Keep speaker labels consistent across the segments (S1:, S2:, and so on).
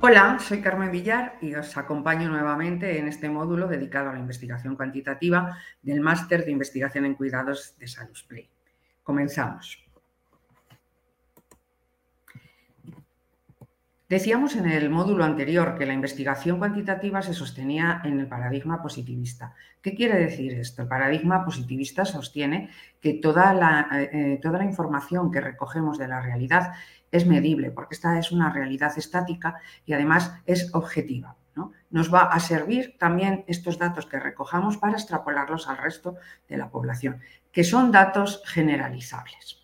S1: Hola, soy Carmen Villar y os acompaño nuevamente en este módulo dedicado a la investigación cuantitativa del Máster de Investigación en Cuidados de Salisbury. Comenzamos. Decíamos en el módulo anterior que la investigación cuantitativa se sostenía en el paradigma positivista. ¿Qué quiere decir esto? El paradigma positivista sostiene que toda la información que recogemos de la realidad es medible, porque esta es una realidad estática y además es objetiva, ¿no? Nos va a servir también estos datos que recojamos para extrapolarlos al resto de la población, que son datos generalizables.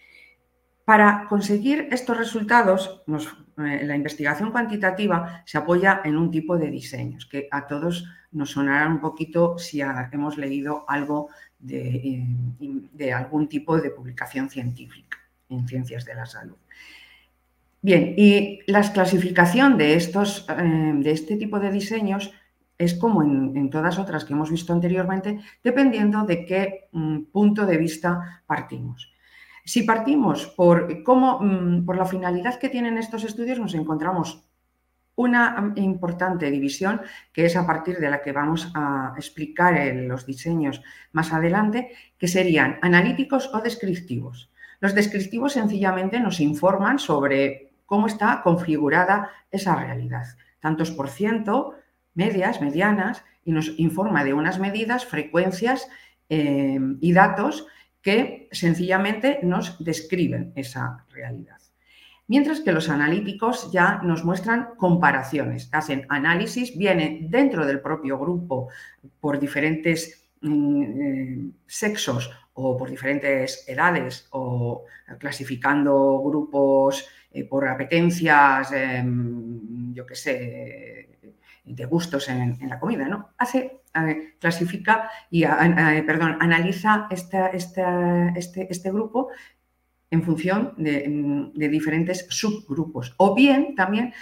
S1: Para conseguir estos resultados, la investigación cuantitativa se apoya en un tipo de diseños que a todos nos sonarán un poquito si hemos leído algo de algún tipo de publicación científica en ciencias de la salud. Bien, y la clasificación de este tipo de diseños es como en todas otras que hemos visto anteriormente, dependiendo de qué punto de vista partimos. Si partimos por la finalidad que tienen estos estudios, nos encontramos una importante división, que es a partir de la que vamos a explicar los diseños más adelante, que serían analíticos o descriptivos. Los descriptivos sencillamente nos informan sobre cómo está configurada esa realidad, tantos por ciento, medias, medianas, y nos informa de unas medidas, frecuencias y datos que sencillamente nos describen esa realidad. Mientras que los analíticos ya nos muestran comparaciones, hacen análisis, vienen dentro del propio grupo por diferentes sexos o por diferentes edades o clasificando grupos por apetencias, yo qué sé, de gustos en la comida, ¿no? Clasifica y analiza este grupo en función de diferentes subgrupos. O bien también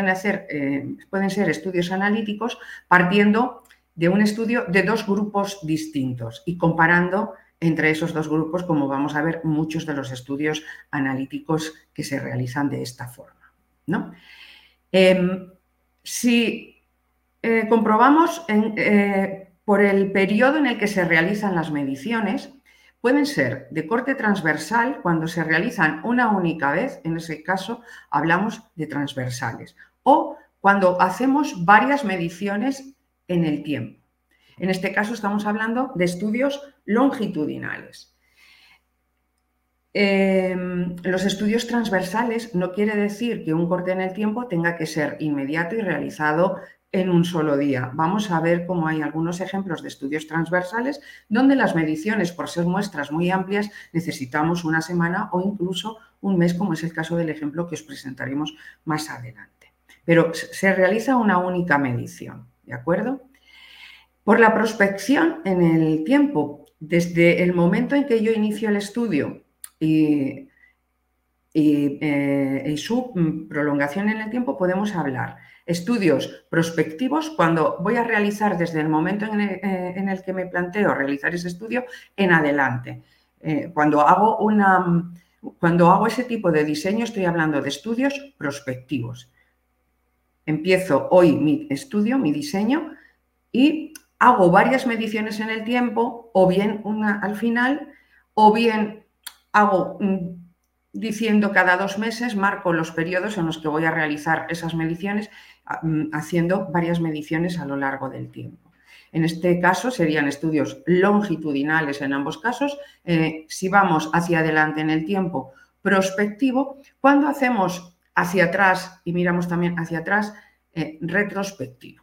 S1: pueden ser estudios analíticos partiendo de un estudio de dos grupos distintos y comparando entre esos dos grupos, como vamos a ver muchos de los estudios analíticos que se realizan de esta forma, ¿no? Si comprobamos por el periodo en el que se realizan las mediciones, pueden ser de corte transversal cuando se realizan una única vez, en ese caso hablamos de transversales, o cuando hacemos varias mediciones en el tiempo. En este caso estamos hablando de estudios longitudinales. Los estudios transversales no quiere decir que un corte en el tiempo tenga que ser inmediato y realizado en un solo día. Vamos a ver cómo hay algunos ejemplos de estudios transversales donde las mediciones, por ser muestras muy amplias, necesitamos una semana o incluso un mes, como es el caso del ejemplo que os presentaremos más adelante. Pero se realiza una única medición, ¿de acuerdo? Por la prospección en el tiempo, desde el momento en que yo inicio el estudio y su prolongación en el tiempo, podemos hablar estudios prospectivos cuando voy a realizar desde el momento en el que me planteo realizar ese estudio en adelante. Cuando hago ese tipo de diseño estoy hablando de estudios prospectivos. Empiezo hoy mi estudio, mi diseño, y hago varias mediciones en el tiempo, o bien una al final, o bien hago diciendo cada 2 meses, marco los periodos en los que voy a realizar esas mediciones, haciendo varias mediciones a lo largo del tiempo. En este caso serían estudios longitudinales en ambos casos. Si vamos hacia adelante en el tiempo, prospectivo. Cuando hacemos hacia atrás y miramos también hacia atrás, retrospectivo.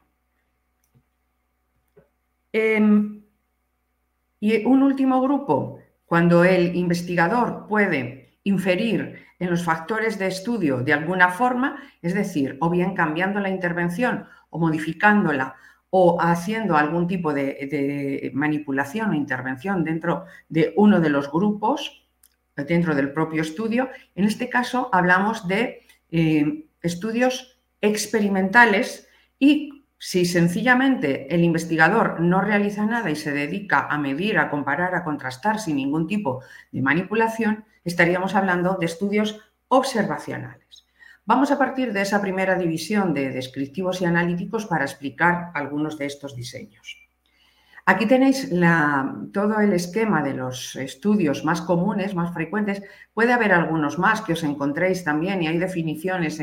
S1: Y un último grupo, cuando el investigador puede inferir en los factores de estudio de alguna forma, es decir, o bien cambiando la intervención o modificándola o haciendo algún tipo de manipulación o intervención dentro de uno de los grupos, dentro del propio estudio. En este caso hablamos de estudios experimentales y si sencillamente el investigador no realiza nada y se dedica a medir, a comparar, a contrastar sin ningún tipo de manipulación, estaríamos hablando de estudios observacionales. Vamos a partir de esa primera división de descriptivos y analíticos para explicar algunos de estos diseños. Aquí tenéis todo el esquema de los estudios más comunes, más frecuentes. Puede haber algunos más que os encontréis también y hay definiciones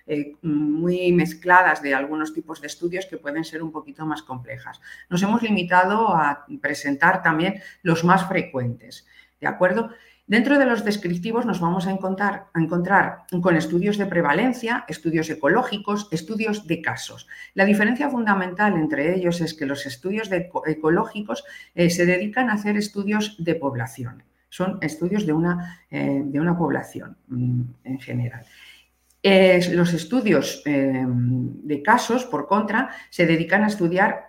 S1: muy mezcladas de algunos tipos de estudios que pueden ser un poquito más complejas. Nos hemos limitado a presentar también los más frecuentes, ¿de acuerdo? Dentro de los descriptivos nos vamos a encontrar con estudios de prevalencia, estudios ecológicos, estudios de casos. La diferencia fundamental entre ellos es que los estudios ecológicos se dedican a hacer estudios de población. Son estudios de una población en general. Los estudios de casos, por contra, se dedican a estudiar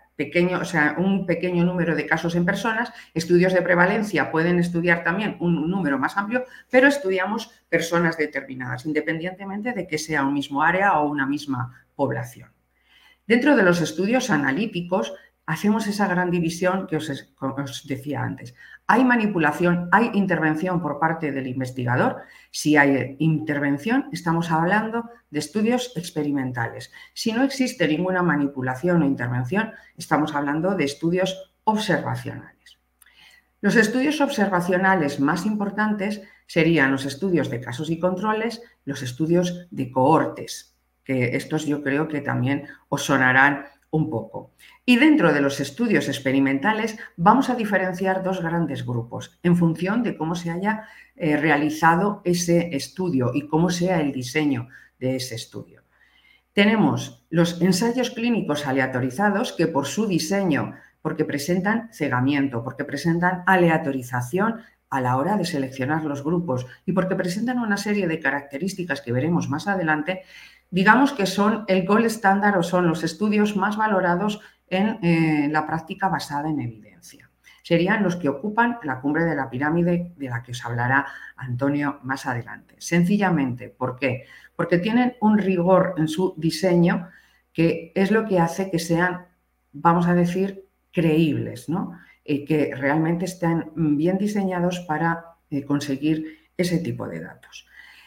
S1: un pequeño número de casos en personas. Estudios de prevalencia pueden estudiar también un número más amplio, pero estudiamos personas determinadas, independientemente de que sea un mismo área o una misma población. Dentro de los estudios analíticos hacemos esa gran división que os decía antes. Hay manipulación, hay intervención por parte del investigador. Si hay intervención, estamos hablando de estudios experimentales. Si no existe ninguna manipulación o intervención, estamos hablando de estudios observacionales. Los estudios observacionales más importantes serían los estudios de casos y controles, los estudios de cohortes, que estos yo creo que también os sonarán un poco. Y dentro de los estudios experimentales vamos a diferenciar dos grandes grupos en función de cómo se haya realizado ese estudio y cómo sea el diseño de ese estudio. Tenemos los ensayos clínicos aleatorizados que por su diseño, porque presentan cegamiento, porque presentan aleatorización a la hora de seleccionar los grupos y porque presentan una serie de características que veremos más adelante, digamos que son el gold standard o son los estudios más valorados en la práctica basada en evidencia. Serían los que ocupan la cumbre de la pirámide de la que os hablará Antonio más adelante. Sencillamente, ¿por qué? Porque tienen un rigor en su diseño que es lo que hace que sean, vamos a decir, creíbles, ¿no? Que realmente estén bien diseñados para conseguir ese tipo de datos.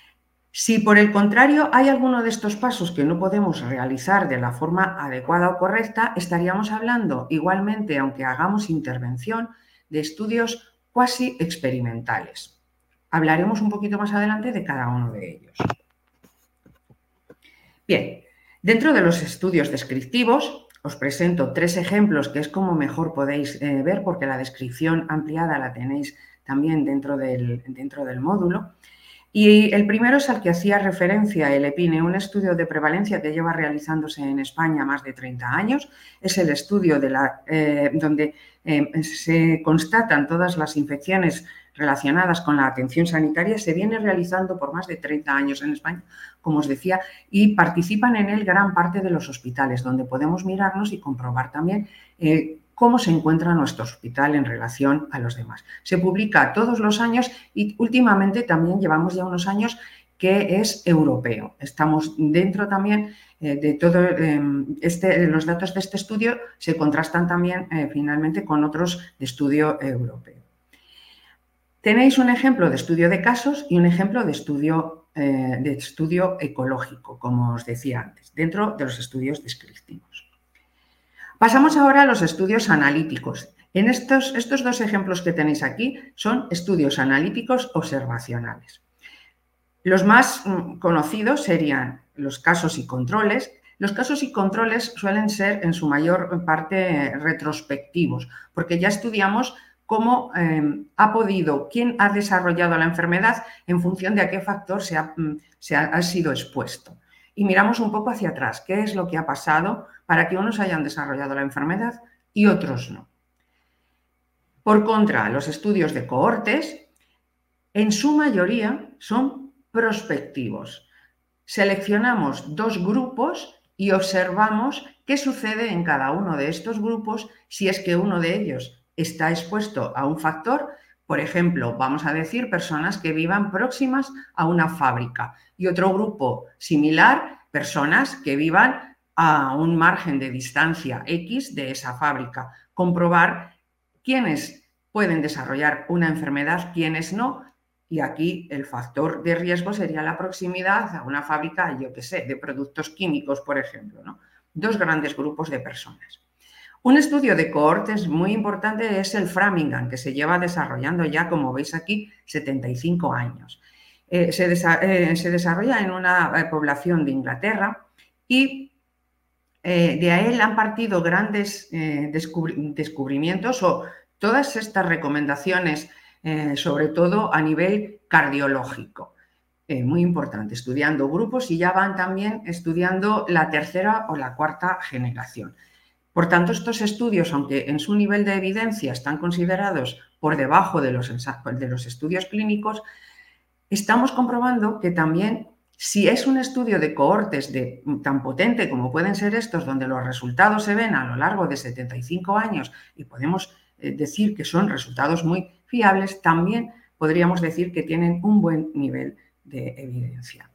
S1: Si por el contrario hay alguno de estos pasos que no podemos realizar de la forma adecuada o correcta, estaríamos hablando igualmente, aunque hagamos intervención, de estudios cuasi experimentales. Hablaremos un poquito más adelante de cada uno de ellos. Bien, dentro de los estudios descriptivos os presento tres ejemplos que es como mejor podéis ver porque la descripción ampliada la tenéis también dentro del módulo. Y el primero es al que hacía referencia el EPINE, un estudio de prevalencia que lleva realizándose en España más de 30 años. Es el estudio donde se constatan todas las infecciones relacionadas con la atención sanitaria. Se viene realizando por más de 30 años en España, como os decía, y participan en él gran parte de los hospitales, donde podemos mirarnos y comprobar también cómo se encuentra nuestro hospital en relación a los demás. Se publica todos los años y últimamente también llevamos ya unos años que es europeo. Estamos dentro también de todo los datos de este estudio se contrastan también finalmente con otros de estudio europeo. Tenéis un ejemplo de estudio de casos y un ejemplo de estudio ecológico, como os decía antes, dentro de los estudios descriptivos. Pasamos ahora a los estudios analíticos. En estos dos ejemplos que tenéis aquí son estudios analíticos observacionales. Los más conocidos serían los casos y controles. Los casos y controles suelen ser en su mayor parte retrospectivos, porque ya estudiamos cómo quién ha desarrollado la enfermedad en función de a qué factor ha sido expuesto. Y miramos un poco hacia atrás, qué es lo que ha pasado para que unos hayan desarrollado la enfermedad y otros no. Por contra, los estudios de cohortes, en su mayoría, son prospectivos. Seleccionamos dos grupos y observamos qué sucede en cada uno de estos grupos si es que uno de ellos está expuesto a un factor. Por ejemplo, vamos a decir personas que vivan próximas a una fábrica y otro grupo similar, personas que vivan a un margen de distancia X de esa fábrica. Comprobar quiénes pueden desarrollar una enfermedad, quiénes no, Y aquí el factor de riesgo sería la proximidad a una fábrica, yo qué sé, de productos químicos, por ejemplo, ¿no? 2 grandes grupos de personas. Un estudio de cohortes muy importante es el Framingham, que se lleva desarrollando ya, como veis aquí, 75 años. Se desarrolla en una población de Inglaterra y de él han partido grandes descubrimientos o todas estas recomendaciones, sobre todo a nivel cardiológico. Muy importante, estudiando grupos y ya van también estudiando la tercera o la cuarta generación. Por tanto, estos estudios, aunque en su nivel de evidencia están considerados por debajo de los estudios clínicos, estamos comprobando que también, si es un estudio de cohortes tan potente como pueden ser estos, donde los resultados se ven a lo largo de 75 años y podemos decir que son resultados muy fiables, también podríamos decir que tienen un buen nivel de evidencia.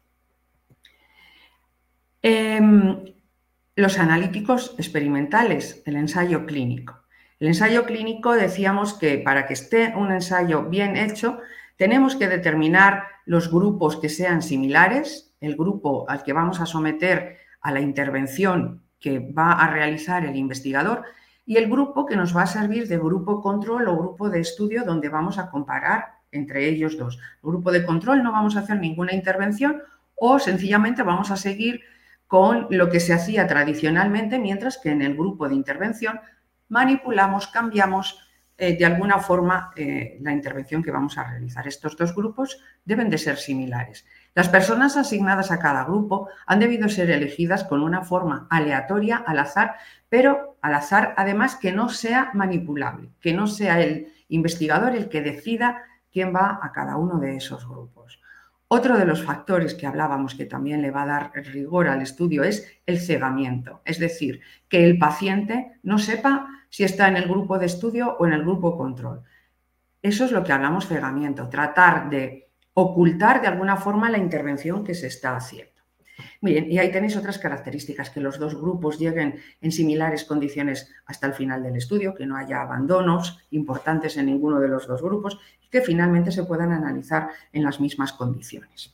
S1: Los analíticos experimentales, el ensayo clínico. El ensayo clínico, decíamos que para que esté un ensayo bien hecho, tenemos que determinar los grupos que sean similares, el grupo al que vamos a someter a la intervención que va a realizar el investigador y el grupo que nos va a servir de grupo control o grupo de estudio donde vamos a comparar entre ellos dos. El grupo de control no vamos a hacer ninguna intervención o sencillamente vamos a seguir con lo que se hacía tradicionalmente, mientras que en el grupo de intervención manipulamos, cambiamos de alguna forma la intervención que vamos a realizar. Estos dos grupos deben de ser similares. Las personas asignadas a cada grupo han debido ser elegidas con una forma aleatoria, al azar, pero al azar además que no sea manipulable, que no sea el investigador el que decida quién va a cada uno de esos grupos. Otro de los factores que hablábamos que también le va a dar rigor al estudio es el cegamiento, es decir, que el paciente no sepa si está en el grupo de estudio o en el grupo control. Eso es lo que hablamos cegamiento, tratar de ocultar de alguna forma la intervención que se está haciendo. Miren, y ahí tenéis otras características, que los dos grupos lleguen en similares condiciones hasta el final del estudio, que no haya abandonos importantes en ninguno de los dos grupos y que finalmente se puedan analizar en las mismas condiciones.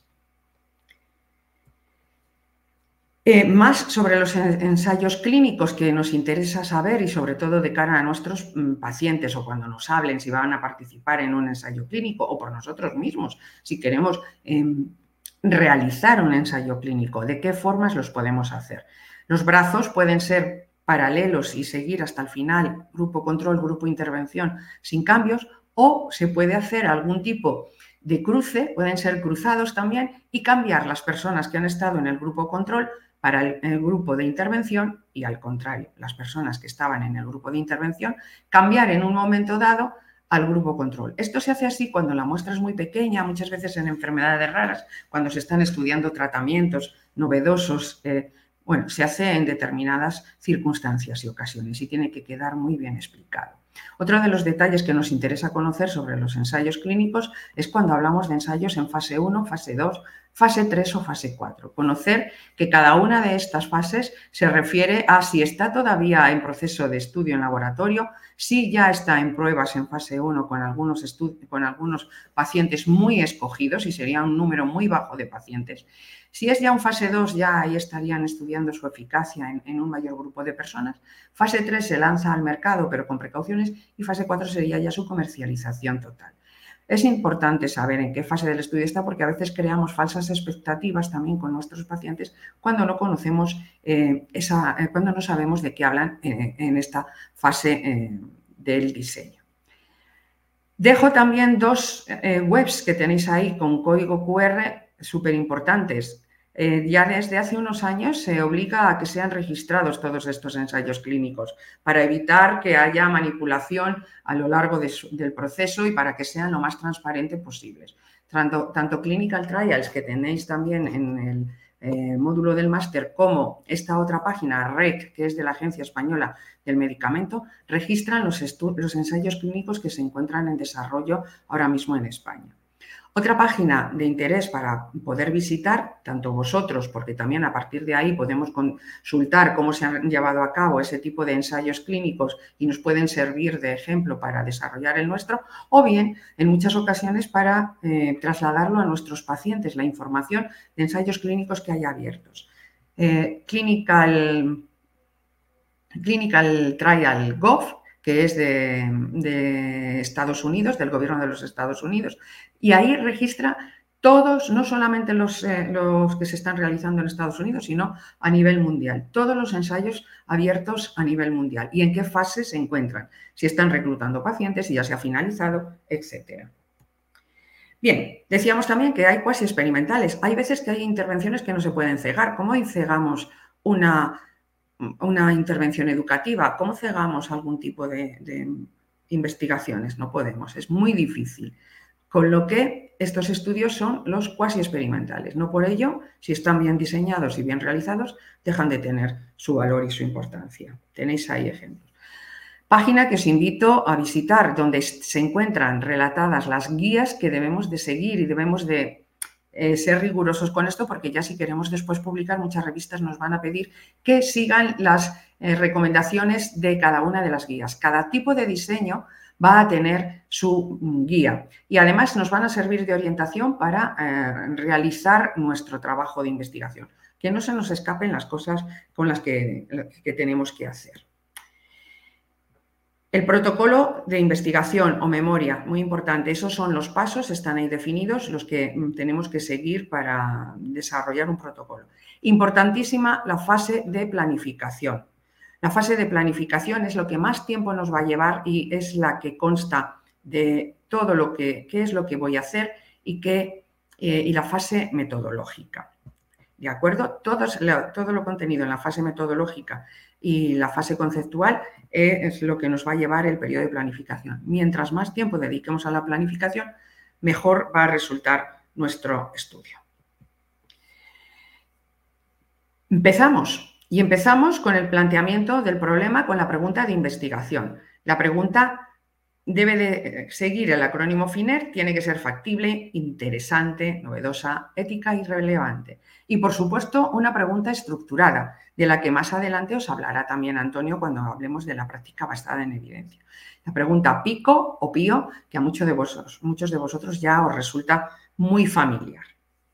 S1: Más sobre los ensayos clínicos que nos interesa saber y sobre todo de cara a nuestros pacientes o cuando nos hablen si van a participar en un ensayo clínico o por nosotros mismos, si queremos realizar un ensayo clínico, ¿de qué formas los podemos hacer? Los brazos pueden ser paralelos y seguir hasta el final, grupo control, grupo intervención, sin cambios, o se puede hacer algún tipo de cruce, pueden ser cruzados también, y cambiar las personas que han estado en el grupo control para el grupo de intervención y al contrario, las personas que estaban en el grupo de intervención, cambiar en un momento dado al grupo control. Esto se hace así cuando la muestra es muy pequeña, muchas veces en enfermedades raras, cuando se están estudiando tratamientos novedosos, bueno, se hace en determinadas circunstancias y ocasiones y tiene que quedar muy bien explicado. Otro de los detalles que nos interesa conocer sobre los ensayos clínicos es cuando hablamos de ensayos en fase 1, fase 2, fase 3 o fase 4. Conocer que cada una de estas fases se refiere a si está todavía en proceso de estudio en laboratorio, si ya está en pruebas en fase 1 con algunos pacientes muy escogidos y sería un número muy bajo de pacientes. Si es ya un fase 2, ya ahí estarían estudiando su eficacia en un mayor grupo de personas. Fase 3 se lanza al mercado, pero con precauciones, y fase 4 sería ya su comercialización total. Es importante saber en qué fase del estudio está porque a veces creamos falsas expectativas también con nuestros pacientes cuando no conocemos, cuando no sabemos de qué hablan en esta fase del diseño. Dejo también dos webs que tenéis ahí con código QR súper importantes. Ya desde hace unos años se obliga a que sean registrados todos estos ensayos clínicos para evitar que haya manipulación a lo largo del proceso y para que sean lo más transparentes posibles. Tanto Clinical Trials, que tenéis también en el módulo del máster, como esta otra página, REC, que es de la Agencia Española del Medicamento, registran los ensayos clínicos que se encuentran en desarrollo ahora mismo en España. Otra página de interés para poder visitar, tanto vosotros, porque también a partir de ahí podemos consultar cómo se han llevado a cabo ese tipo de ensayos clínicos y nos pueden servir de ejemplo para desarrollar el nuestro, o bien, en muchas ocasiones, para trasladarlo a nuestros pacientes, la información de ensayos clínicos que hay abiertos. Clinical Trial Gov, que es de Estados Unidos, del gobierno de los Estados Unidos, y ahí registra todos, no solamente los que se están realizando en Estados Unidos, sino a nivel mundial, todos los ensayos abiertos a nivel mundial y en qué fase se encuentran, si están reclutando pacientes, si ya se ha finalizado, etc. Bien, decíamos también que hay cuasi experimentales. Hay veces que hay intervenciones que no se pueden cegar. ¿Cómo cegamos una intervención educativa? ¿Cómo cegamos algún tipo de investigaciones? No podemos, es muy difícil. Con lo que estos estudios son los cuasi experimentales. No por ello, si están bien diseñados y bien realizados, dejan de tener su valor y su importancia. Tenéis ahí ejemplos. Página que os invito a visitar, donde se encuentran relatadas las guías que debemos de seguir y debemos de ser rigurosos con esto, porque ya si queremos después publicar, muchas revistas nos van a pedir que sigan las recomendaciones de cada una de las guías. Cada tipo de diseño va a tener su guía y además nos van a servir de orientación para realizar nuestro trabajo de investigación. Que no se nos escapen las cosas con las que tenemos que hacer. El protocolo de investigación o memoria, muy importante, esos son los pasos, están ahí definidos, los que tenemos que seguir para desarrollar un protocolo. Importantísima la fase de planificación. La fase de planificación es lo que más tiempo nos va a llevar y es la que consta de todo lo que qué es lo que voy a hacer y la fase metodológica. ¿De acuerdo? Todo lo contenido en la fase metodológica y la fase conceptual es lo que nos va a llevar el periodo de planificación. Mientras más tiempo dediquemos a la planificación, mejor va a resultar nuestro estudio. Empezamos con el planteamiento del problema con la pregunta de investigación. La pregunta debe de seguir el acrónimo FINER, tiene que ser factible, interesante, novedosa, ética y relevante. Y, por supuesto, una pregunta estructurada, de la que más adelante os hablará también Antonio cuando hablemos de la práctica basada en evidencia. La pregunta PICO o PIO, que a muchos de vosotros ya os resulta muy familiar.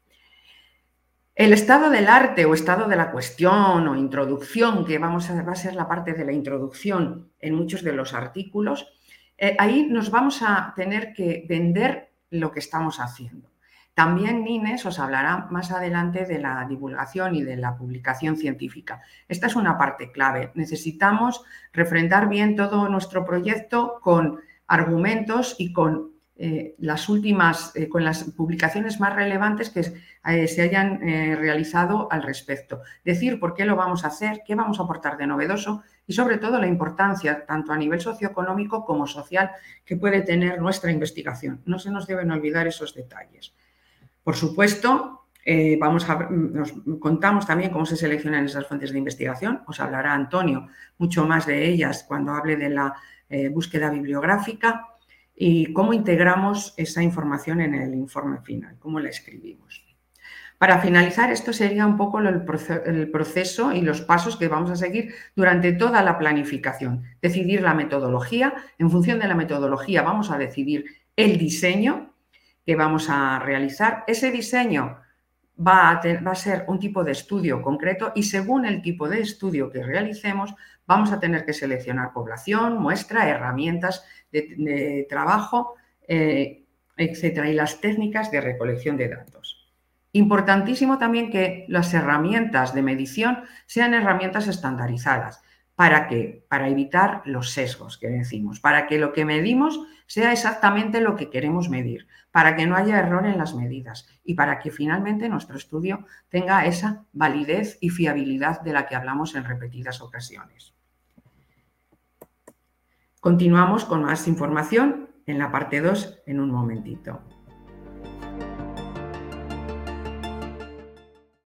S1: El estado del arte o estado de la cuestión o introducción, que va a ser la parte de la introducción en muchos de los artículos, ahí nos vamos a tener que vender lo que estamos haciendo. También Nines os hablará más adelante de la divulgación y de la publicación científica. Esta es una parte clave. Necesitamos refrendar bien todo nuestro proyecto con argumentos y con con las publicaciones más relevantes que se hayan realizado al respecto. Decir por qué lo vamos a hacer, qué vamos a aportar de novedoso y sobre todo la importancia, tanto a nivel socioeconómico como social, que puede tener nuestra investigación. No se nos deben olvidar esos detalles. Por supuesto, nos contamos también cómo se seleccionan esas fuentes de investigación. Os hablará Antonio mucho más de ellas cuando hable de la búsqueda bibliográfica y cómo integramos esa información en el informe final, cómo la escribimos. Para finalizar, esto sería un poco el proceso y los pasos que vamos a seguir durante toda la planificación. Decidir la metodología. En función de la metodología vamos a decidir el diseño que vamos a realizar. Ese diseño va a ser un tipo de estudio concreto y según el tipo de estudio que realicemos vamos a tener que seleccionar población, muestra, herramientas de trabajo, etcétera, y las técnicas de recolección de datos. Importantísimo también que las herramientas de medición sean herramientas estandarizadas. ¿Para qué? Para evitar los sesgos que decimos, para que lo que medimos sea exactamente lo que queremos medir, para que no haya error en las medidas y para que finalmente nuestro estudio tenga esa validez y fiabilidad de la que hablamos en repetidas ocasiones. Continuamos con más información en la parte 2 en un momentito.